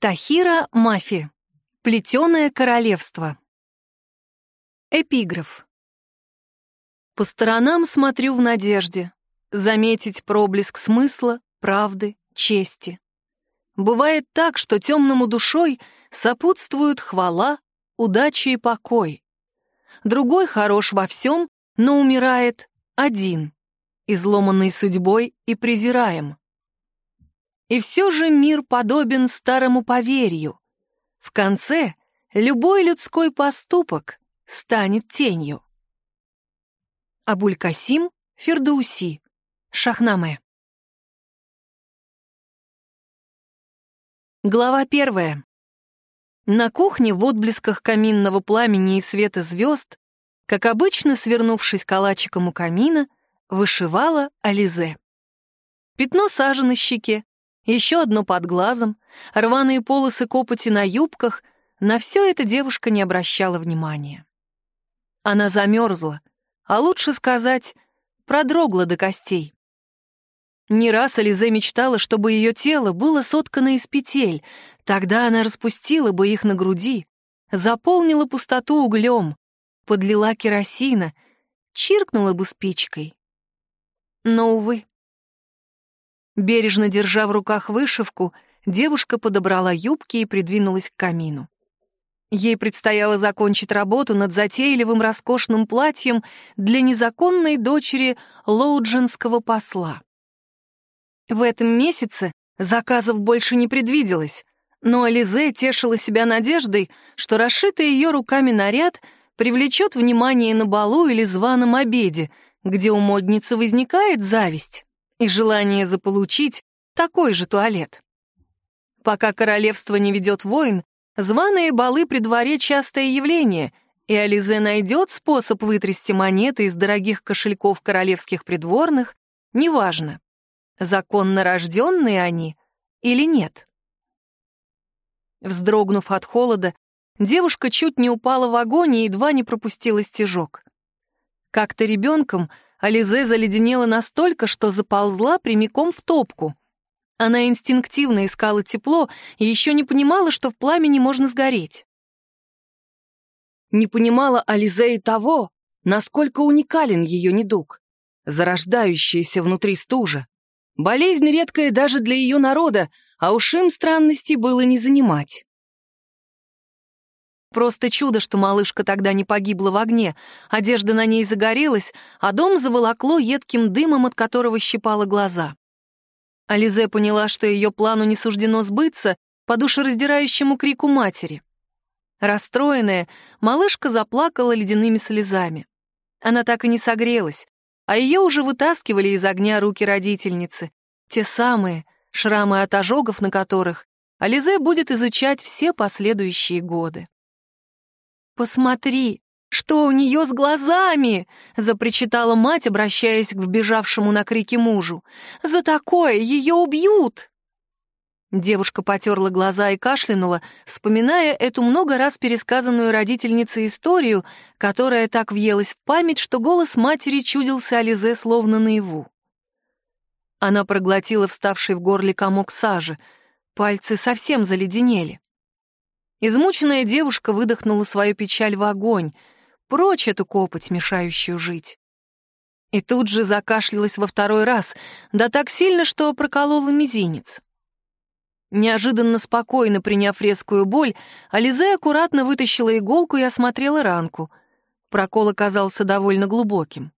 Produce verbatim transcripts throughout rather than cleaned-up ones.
Тахира Мафи. Плетеное королевство. Эпиграф. По сторонам смотрю в надежде заметить проблеск смысла, правды, чести. Бывает так, что темному душой сопутствуют хвала, удача и покой. Другой хорош во всем, но умирает один, изломанный судьбой и презираем. И все же мир подобен старому поверью. В конце любой людской поступок станет тенью. Абуль-Касим Фирдауси, Шахнаме. Глава первая. На кухне в отблесках каминного пламени и света звезд, как обычно, свернувшись калачиком у камина, вышивала Ализе. Пятно сажи на щеке, еще одно под глазом, рваные полосы копоти на юбках — на все это девушка не обращала внимания. Она замерзла, а лучше сказать, продрогла до костей. Не раз Ализе мечтала, чтобы ее тело было соткано из петель, тогда она распустила бы их на груди, заполнила пустоту углем, подлила керосина, чиркнула бы спичкой. Но, увы. Бережно держа в руках вышивку, девушка подобрала юбки и придвинулась к камину. Ей предстояло закончить работу над затейливым роскошным платьем для незаконной дочери лоудженского посла. В этом месяце заказов больше не предвиделось, но Ализе тешила себя надеждой, что расшитый ее руками наряд привлечет внимание на балу или званом обеде, где у модницы возникает зависть и желание заполучить такой же туалет. Пока королевство не ведет войн, званые балы при дворе — частое явление, и Ализе найдет способ вытрясти монеты из дорогих кошельков королевских придворных, неважно, законно рожденные они или нет. Вздрогнув от холода, девушка чуть не упала в огонь и едва не пропустила стежок. Как-то ребенком Ализе заледенела настолько, что заползла прямиком в топку. Она инстинктивно искала тепло и еще не понимала, что в пламени можно сгореть. Не понимала Ализе и того, насколько уникален ее недуг, зарождающаяся внутри стужа. Болезнь редкая даже для ее народа, а уж им странностей было не занимать. Просто чудо, что малышка тогда не погибла в огне, одежда на ней загорелась, а дом заволокло едким дымом, от которого щипало глаза. Ализе поняла, что ее плану не суждено сбыться по душераздирающему крику матери. Расстроенная, малышка заплакала ледяными слезами. Она так и не согрелась, а ее уже вытаскивали из огня руки родительницы, те самые, шрамы от ожогов на которых Ализе будет изучать все последующие годы. «Посмотри, что у нее с глазами!» — запричитала мать, обращаясь к вбежавшему на крики мужу. «За такое ее убьют!» Девушка потерла глаза и кашлянула, вспоминая эту много раз пересказанную родительницей историю, которая так въелась в память, что голос матери чудился Ализе словно наяву. Она проглотила вставший в горле комок сажи, пальцы совсем заледенели. Измученная девушка выдохнула свою печаль в огонь, прочь эту копоть, мешающую жить. И тут же закашлялась во второй раз, да так сильно, что проколола мизинец. Неожиданно спокойно приняв резкую боль, Ализе аккуратно вытащила иголку и осмотрела ранку. Прокол оказался довольно глубоким.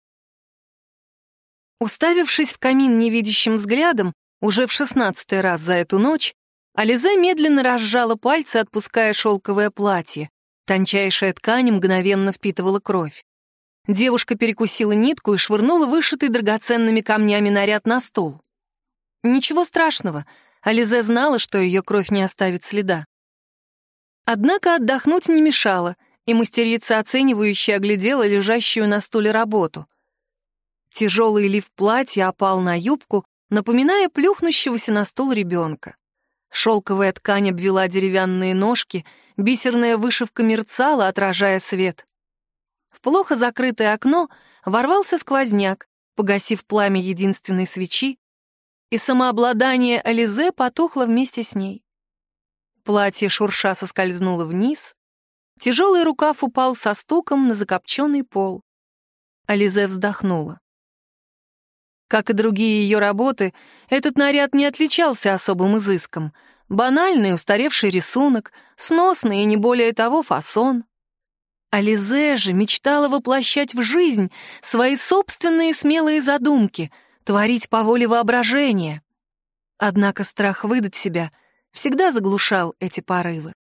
Уставившись в камин невидящим взглядом, уже в шестнадцатый раз за эту ночь, Ализе медленно разжала пальцы, отпуская шелковое платье. Тончайшая ткань мгновенно впитывала кровь. Девушка перекусила нитку и швырнула вышитый драгоценными камнями наряд на стол. Ничего страшного, Ализе знала, что ее кровь не оставит следа. Однако отдохнуть не мешало, и мастерица оценивающе оглядела лежащую на стуле работу. Тяжелый лиф платья опал на юбку, напоминая плюхнущегося на стол ребенка. Шелковая ткань обвела деревянные ножки, бисерная вышивка мерцала, отражая свет. В плохо закрытое окно ворвался сквозняк, погасив пламя единственной свечи, и самообладание Ализе потухло вместе с ней. Платье шурша соскользнуло вниз. Тяжелый рукав упал со стуком на закопченный пол. Ализе вздохнула. Как и другие ее работы, этот наряд не отличался особым изыском. Банальный устаревший рисунок, сносный и не более того фасон. Ализе же мечтала воплощать в жизнь свои собственные смелые задумки, творить по воле воображения. Однако страх выдать себя всегда заглушал эти порывы.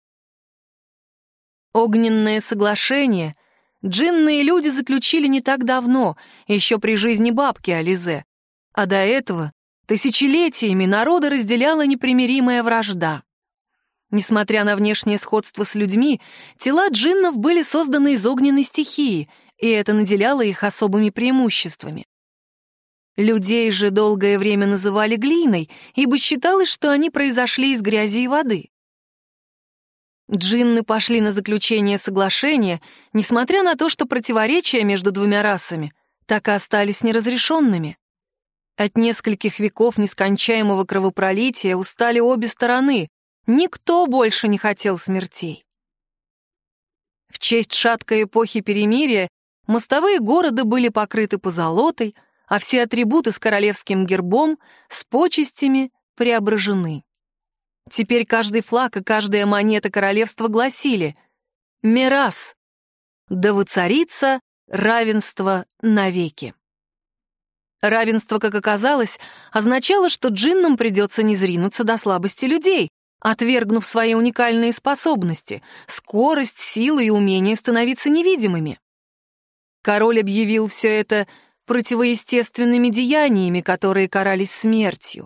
Огненное соглашение джинны и люди заключили не так давно, еще при жизни бабки Ализе, а до этого тысячелетиями народы разделяла непримиримая вражда. Несмотря на внешнее сходство с людьми, тела джиннов были созданы из огненной стихии, и это наделяло их особыми преимуществами. Людей же долгое время называли глиной, ибо считалось, что они произошли из грязи и воды. Джинны пошли на заключение соглашения, несмотря на то, что противоречия между двумя расами так и остались неразрешенными. От нескольких веков нескончаемого кровопролития устали обе стороны, никто больше не хотел смертей. В честь шаткой эпохи перемирия мостовые города были покрыты позолотой, а все атрибуты с королевским гербом, с почестями преображены. Теперь каждый флаг и каждая монета королевства гласили «Мирас», да воцарится равенство навеки. Равенство, как оказалось, означало, что джиннам придется не зринуться до слабости людей, отвергнув свои уникальные способности, скорость, силы и умение становиться невидимыми. Король объявил все это противоестественными деяниями, которые карались смертью.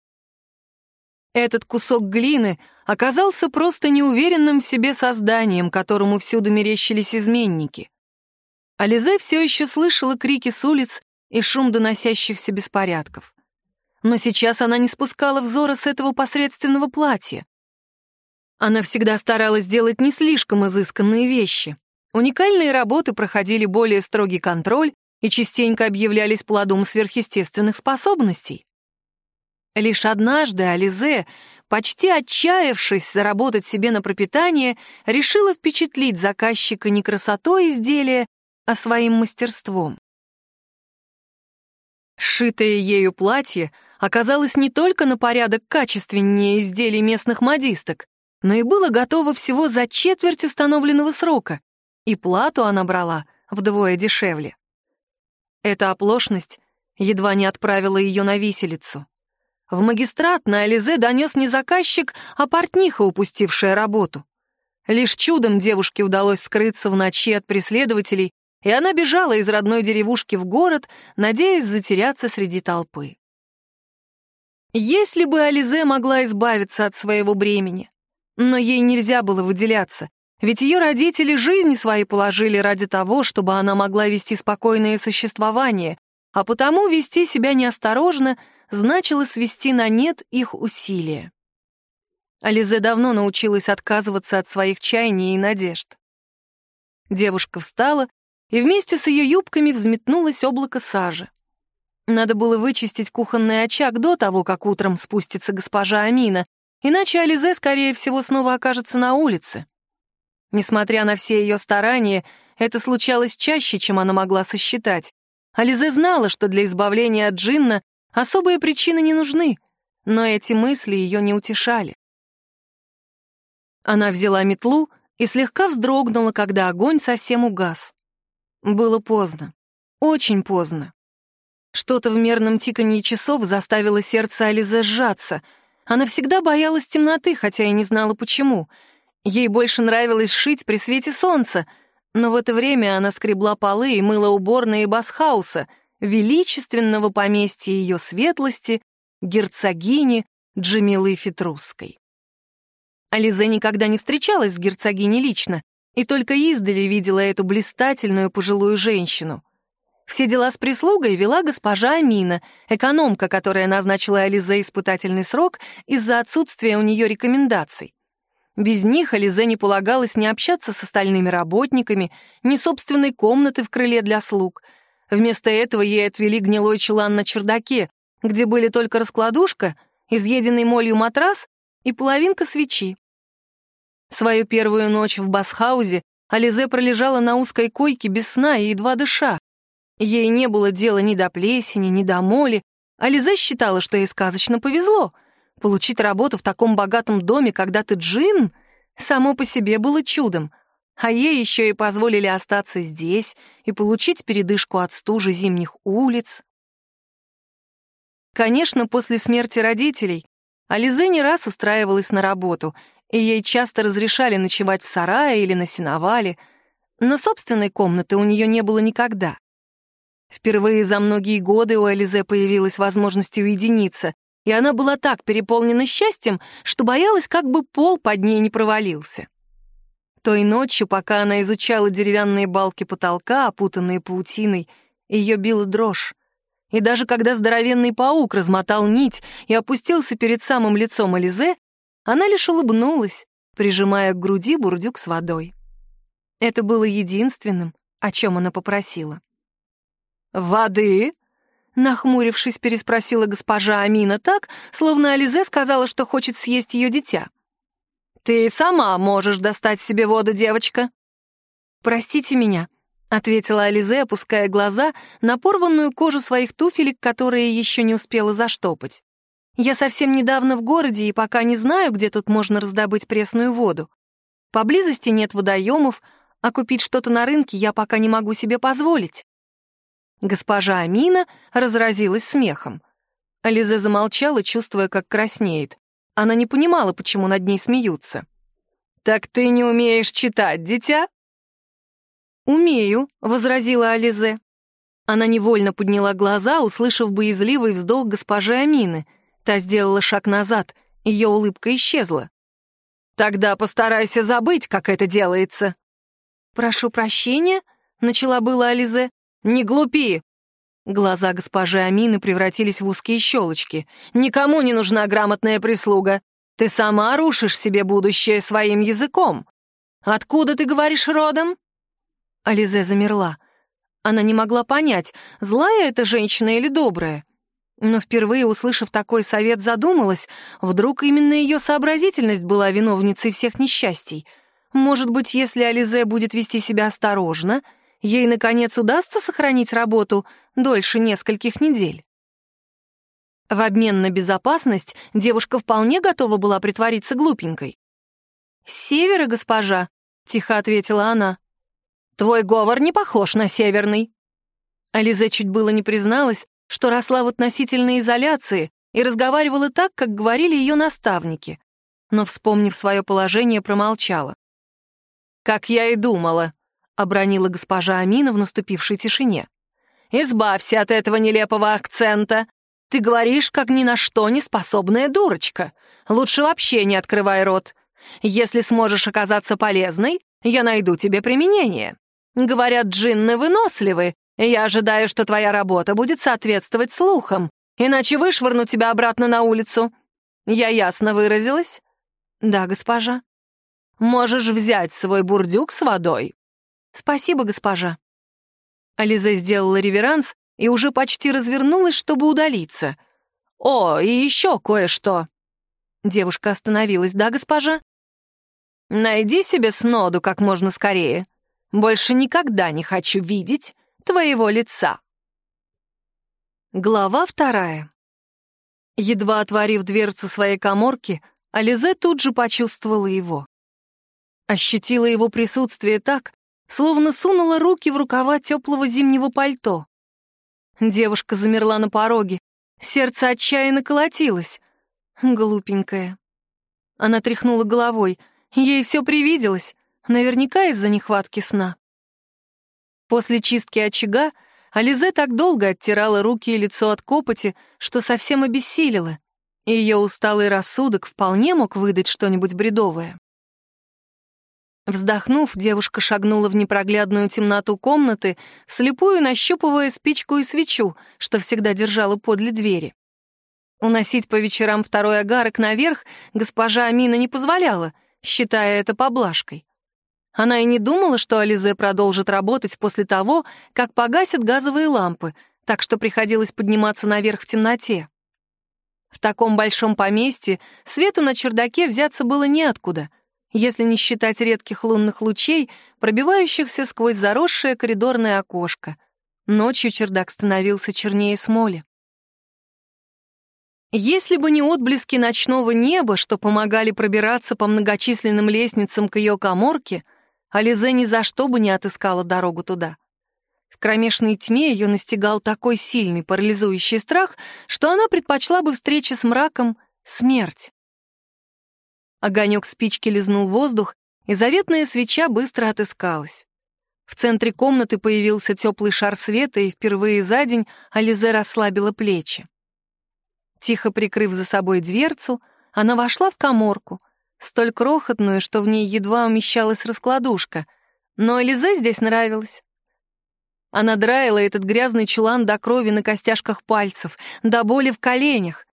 Этот кусок глины оказался просто неуверенным в себе созданием, которому всюду мерещились изменники. Ализе все еще слышала крики с улиц и шум доносящихся беспорядков. Но сейчас она не спускала взора с этого посредственного платья. Она всегда старалась делать не слишком изысканные вещи. Уникальные работы проходили более строгий контроль и частенько объявлялись плодом сверхъестественных способностей. Лишь однажды Ализе, почти отчаявшись заработать себе на пропитание, решила впечатлить заказчика не красотой изделия, а своим мастерством. Сшитое ею платье оказалось не только на порядок качественнее изделий местных модисток, но и было готово всего за четверть установленного срока, и плату она брала вдвое дешевле. Эта оплошность едва не отправила ее на виселицу. В магистрат на Ализе донес не заказчик, а портниха, упустившая работу. Лишь чудом девушке удалось скрыться в ночи от преследователей, и она бежала из родной деревушки в город, надеясь затеряться среди толпы. Если бы Ализе могла избавиться от своего бремени, но ей нельзя было выделяться, ведь ее родители жизни свои положили ради того, чтобы она могла вести спокойное существование, а потому вести себя неосторожно значило свести на нет их усилия. Ализе давно научилась отказываться от своих чаяний и надежд. Девушка встала, и вместе с ее юбками взметнулось облако сажи. Надо было вычистить кухонный очаг до того, как утром спустится госпожа Амина, иначе Ализе, скорее всего, снова окажется на улице. Несмотря на все ее старания, это случалось чаще, чем она могла сосчитать. Ализе знала, что для избавления от джинна особые причины не нужны, но эти мысли ее не утешали. Она взяла метлу и слегка вздрогнула, когда огонь совсем угас. Было поздно, очень поздно. Что-то в мерном тиканье часов заставило сердце Ализе сжаться. Она всегда боялась темноты, хотя и не знала почему. Ей больше нравилось шить при свете солнца, но в это время она скребла полы и мыла уборные Басхауса, величественного поместья ее светлости, герцогини Джамилы Фетрусской. Ализе никогда не встречалась с герцогиней лично и только издали видела эту блистательную пожилую женщину. Все дела с прислугой вела госпожа Амина, экономка, которая назначила Ализе испытательный срок из-за отсутствия у нее рекомендаций. Без них Ализе не полагалось ни общаться с остальными работниками, ни собственной комнаты в крыле для слуг. Вместо этого ей отвели гнилой чулан на чердаке, где были только раскладушка, изъеденный молью матрас и половинка свечи. Свою первую ночь в Басхаузе Ализе пролежала на узкой койке без сна и едва дыша. Ей не было дела ни до плесени, ни до моли. Ализе считала, что ей сказочно повезло. Получить работу в таком богатом доме, когда ты джинн, само по себе было чудом. А ей еще и позволили остаться здесь и получить передышку от стужи зимних улиц. Конечно, после смерти родителей Ализе не раз устраивалась на работу, и ей часто разрешали ночевать в сарае или на сеновале, но собственной комнаты у нее не было никогда. Впервые за многие годы у Ализе появилась возможность уединиться, и она была так переполнена счастьем, что боялась, как бы пол под ней не провалился. Той ночью, пока она изучала деревянные балки потолка, опутанные паутиной, ее била дрожь. И даже когда здоровенный паук размотал нить и опустился перед самым лицом Ализе, она лишь улыбнулась, прижимая к груди бурдюк с водой. Это было единственным, о чем она попросила. «Воды?» — нахмурившись, переспросила госпожа Амина так, словно Ализе сказала, что хочет съесть ее дитя. «Ты сама можешь достать себе воду, девочка». «Простите меня», — ответила Ализе, опуская глаза на порванную кожу своих туфелек, которые еще не успела заштопать. «Я совсем недавно в городе и пока не знаю, где тут можно раздобыть пресную воду. Поблизости нет водоемов, а купить что-то на рынке я пока не могу себе позволить». Госпожа Амина разразилась смехом. Ализе замолчала, чувствуя, как краснеет. Она не понимала, почему над ней смеются. «Так ты не умеешь читать, дитя?» «Умею», — возразила Ализе. Она невольно подняла глаза, услышав боязливый вздох госпожи Амины. Та сделала шаг назад, ее улыбка исчезла. «Тогда постарайся забыть, как это делается». «Прошу прощения», — начала было Ализе. «Не глупи!» Глаза госпожи Амины превратились в узкие щелочки. «Никому не нужна грамотная прислуга. Ты сама рушишь себе будущее своим языком. Откуда, ты говоришь, родом?» Ализе замерла. Она не могла понять, злая эта женщина или добрая. Но впервые, услышав такой совет, задумалась, вдруг именно ее сообразительность была виновницей всех несчастий. Может быть, если Ализе будет вести себя осторожно, ей, наконец, удастся сохранить работу дольше нескольких недель. В обмен на безопасность девушка вполне готова была притвориться глупенькой. «С севера, госпожа», — тихо ответила она. «Твой говор не похож на северный». Ализе чуть было не призналась, что росла в относительной изоляции и разговаривала так, как говорили ее наставники, но, вспомнив свое положение, промолчала. «Как я и думала», — обронила госпожа Амина в наступившей тишине. «Избавься от этого нелепого акцента. Ты говоришь, как ни на что не способная дурочка. Лучше вообще не открывай рот. Если сможешь оказаться полезной, я найду тебе применение. Говорят, джинны выносливы, и я ожидаю, что твоя работа будет соответствовать слухам, иначе вышвырну тебя обратно на улицу. Я ясно выразилась?» «Да, госпожа». «Можешь взять свой бурдюк с водой». «Спасибо, госпожа». Ализе сделала реверанс и уже почти развернулась, чтобы удалиться. «О, и еще кое-что». Девушка остановилась. «Да, госпожа?» «Найди себе сноду как можно скорее. Больше никогда не хочу видеть твоего лица». Глава вторая. Едва отворив дверцу своей каморки, Ализе тут же почувствовала его. Ощутила его присутствие так, словно сунула руки в рукава теплого зимнего пальто. Девушка замерла на пороге, сердце отчаянно колотилось. Глупенькая. Она тряхнула головой, ей все привиделось, наверняка из-за нехватки сна. После чистки очага Ализе так долго оттирала руки и лицо от копоти, что совсем обессилила, и ее усталый рассудок вполне мог выдать что-нибудь бредовое. Вздохнув, девушка шагнула в непроглядную темноту комнаты, вслепую нащупывая спичку и свечу, что всегда держала подле двери. Уносить по вечерам второй огарок наверх госпожа Амина не позволяла, считая это поблажкой. Она и не думала, что Ализе продолжит работать после того, как погасят газовые лампы, так что приходилось подниматься наверх в темноте. В таком большом поместье свету на чердаке взяться было неоткуда. если не считать редких лунных лучей, пробивающихся сквозь заросшее коридорное окошко. Ночью чердак становился чернее смоли. Если бы не отблески ночного неба, что помогали пробираться по многочисленным лестницам к ее каморке, Ализе ни за что бы не отыскала дорогу туда. В кромешной тьме ее настигал такой сильный парализующий страх, что она предпочла бы встрече с мраком смерть. Огонек спички лизнул воздух, и заветная свеча быстро отыскалась. В центре комнаты появился теплый шар света, и впервые за день Ализе расслабила плечи. Тихо прикрыв за собой дверцу, она вошла в каморку, столь крохотную, что в ней едва умещалась раскладушка, но Ализе здесь нравилось. Она драила этот грязный чулан до крови на костяшках пальцев, до боли в коленях.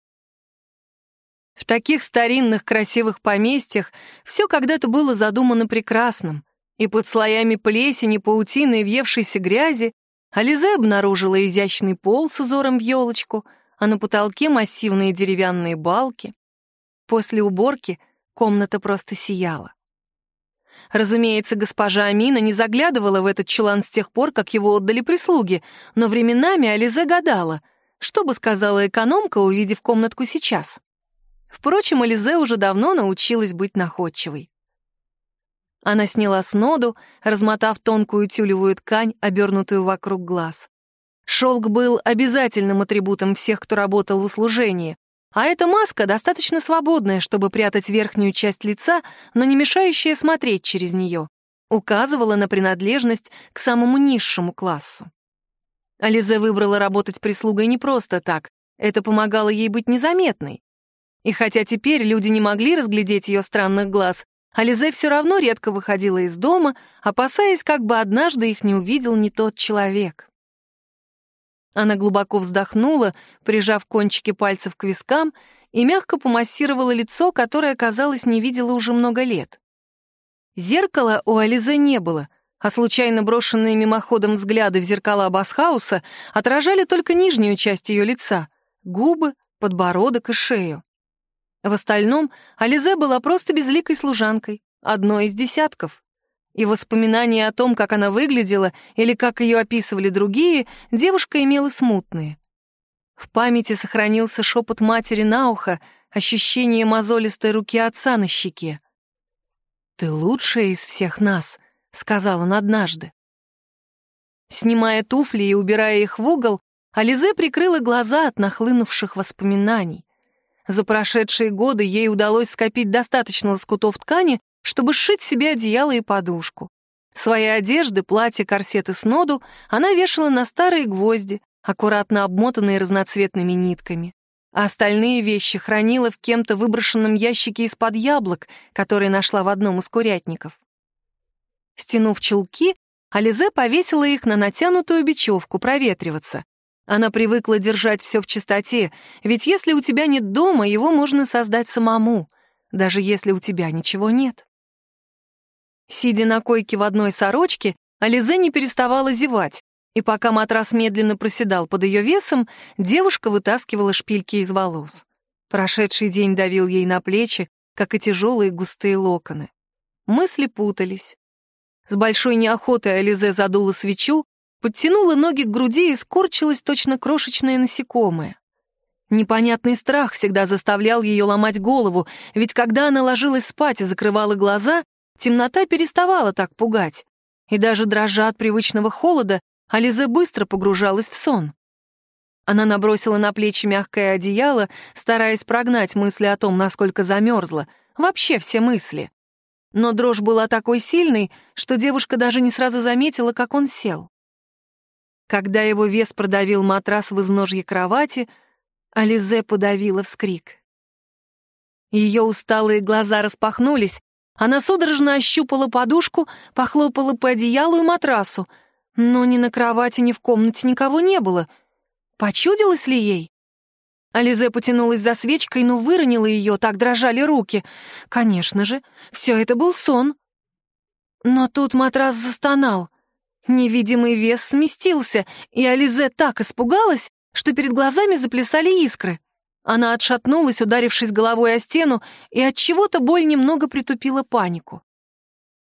В таких старинных красивых поместьях все когда-то было задумано прекрасным, и под слоями плесени, паутины и въевшейся грязи Ализе обнаружила изящный пол с узором в елочку, а на потолке массивные деревянные балки. После уборки комната просто сияла. Разумеется, госпожа Амина не заглядывала в этот чулан с тех пор, как его отдали прислуге, но временами Ализе гадала, что бы сказала экономка, увидев комнатку сейчас. Впрочем, Ализе уже давно научилась быть находчивой. Она сняла сноду, размотав тонкую тюлевую ткань, обернутую вокруг глаз. Шелк был обязательным атрибутом всех, кто работал в услужении, а эта маска достаточно свободная, чтобы прятать верхнюю часть лица, но не мешающая смотреть через нее, указывала на принадлежность к самому низшему классу. Ализе выбрала работать прислугой не просто так, это помогало ей быть незаметной. И хотя теперь люди не могли разглядеть ее странных глаз, Ализе все равно редко выходила из дома, опасаясь, как бы однажды их не увидел не тот человек. Она глубоко вздохнула, прижав кончики пальцев к вискам, и мягко помассировала лицо, которое, казалось, не видела уже много лет. Зеркала у Ализе не было, а случайно брошенные мимоходом взгляды в зеркала Басхауса отражали только нижнюю часть ее лица — губы, подбородок и шею. В остальном Ализе была просто безликой служанкой, одной из десятков. И воспоминания о том, как она выглядела или как ее описывали другие, девушка имела смутные. В памяти сохранился шепот матери на ухо, ощущение мозолистой руки отца на щеке. «Ты лучшая из всех нас», — сказал он однажды. Снимая туфли и убирая их в угол, Ализе прикрыла глаза от нахлынувших воспоминаний. За прошедшие годы ей удалось скопить достаточно лоскутов ткани, чтобы сшить себе одеяло и подушку. Свои одежды, платья, корсеты, сноду она вешала на старые гвозди, аккуратно обмотанные разноцветными нитками. А остальные вещи хранила в кем-то выброшенном ящике из-под яблок, который нашла в одном из курятников. Стянув чулки, Ализе повесила их на натянутую бечевку проветриваться. Она привыкла держать все в чистоте, ведь если у тебя нет дома, его можно создать самому, даже если у тебя ничего нет. Сидя на койке в одной сорочке, Ализе не переставала зевать, и пока матрас медленно проседал под ее весом, девушка вытаскивала шпильки из волос. Прошедший день давил ей на плечи, как и тяжелые густые локоны. Мысли путались. С большой неохотой Ализе задула свечу, подтянула ноги к груди и скорчилась точно крошечное насекомое. Непонятный страх всегда заставлял ее ломать голову, ведь когда она ложилась спать и закрывала глаза, темнота переставала так пугать. И даже дрожа от привычного холода, Ализе быстро погружалась в сон. Она набросила на плечи мягкое одеяло, стараясь прогнать мысли о том, насколько замерзла, вообще все мысли. Но дрожь была такой сильной, что девушка даже не сразу заметила, как он сел. Когда его вес продавил матрас в изножье кровати, Ализе подавила вскрик. Ее усталые глаза распахнулись, она судорожно ощупала подушку, похлопала по одеялу и матрасу, но ни на кровати, ни в комнате никого не было. Почудилось ли ей? Ализе потянулась за свечкой, но выронила ее, так дрожали руки. Конечно же, все это был сон. Но тут матрас застонал. Невидимый вес сместился, и Ализе так испугалась, что перед глазами заплясали искры. Она отшатнулась, ударившись головой о стену, и от чего-то боль немного притупила панику.